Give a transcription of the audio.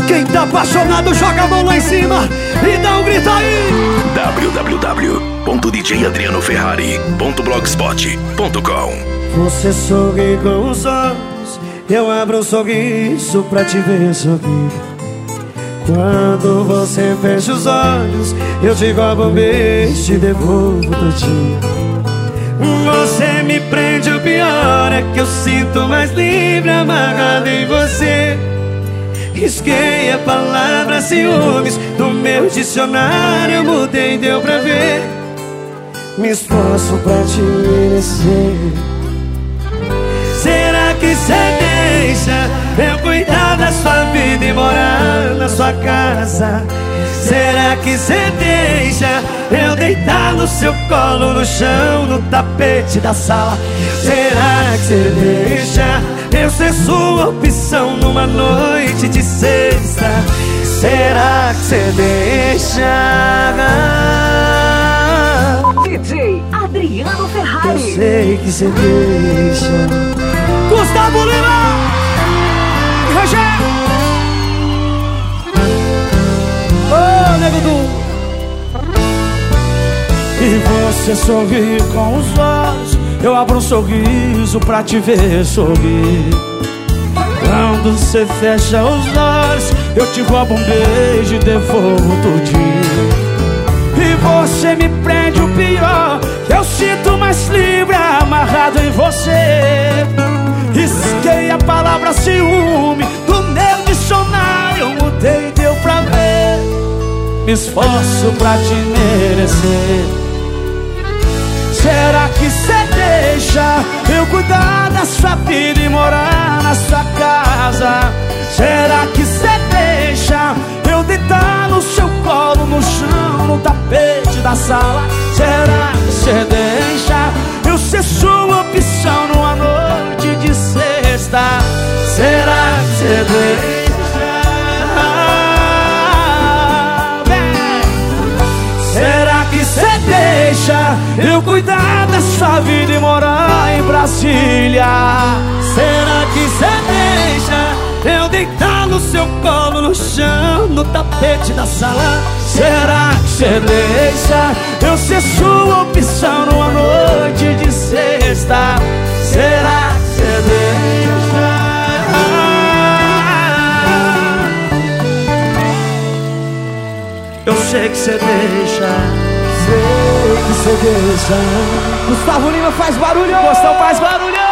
Quem tá apaixonado joga a mão lá em cima e dá um grito aí. www.djadrianoferrari.blogspot.com. Você sorri com os olhos, eu abro um sorriso pra te ver sorrir. Quando você fecha os olhos, eu te roubo um beijo e devolvo todinho. Você me prende, o pior é que eu sinto mais livre amarrado em você. Risquei a palavra ciúmes do meu dicionário, eu mudei, deu pra ver. Me esforço pra te merecer. Será que cê deixa eu cuidar da sua vida e morar na sua casa? Será que cê deixa eu deitar no seu colo, no chão, no tapete da sala? Será que cê deixa eu ser sua opção numa noite de sexta? Será que cê deixa? DJ Adriano Ferrari. Eu sei que cê deixa. Gustavo Lima e Rogério. Ô, Nego Du. E você sorri com os olhos, eu abro um sorriso pra te ver sorrir. Quando você fecha os olhos, eu te roubo um beijo e devolvo tudinho. E você me prende, o pior que eu sinto mais livre amarrado em você. Risquei a palavra ciúme do meu dicionário, eu mudei, deu pra ver. Me esforço pra te merecer. Será que cê deixa eu cuidar da sua vida e morar na sua casa? Será que cê deixa eu deitar no seu colo, no chão, no tapete da sala? Será que cê deixa eu ser sua opção numa noite de sexta? Será que cê deixa? Será que cê deixa eu cuidar da sua vida e morar em Brasília? Será que cê deixa eu deitar no seu colo, no chão, no tapete da sala? Será que cê deixa eu ser sua opção numa noite de sexta? Será que cê deixa? Eu sei que cê deixa. Sei que cê deixa. Gustavo Lima faz barulho. Gostão faz barulho.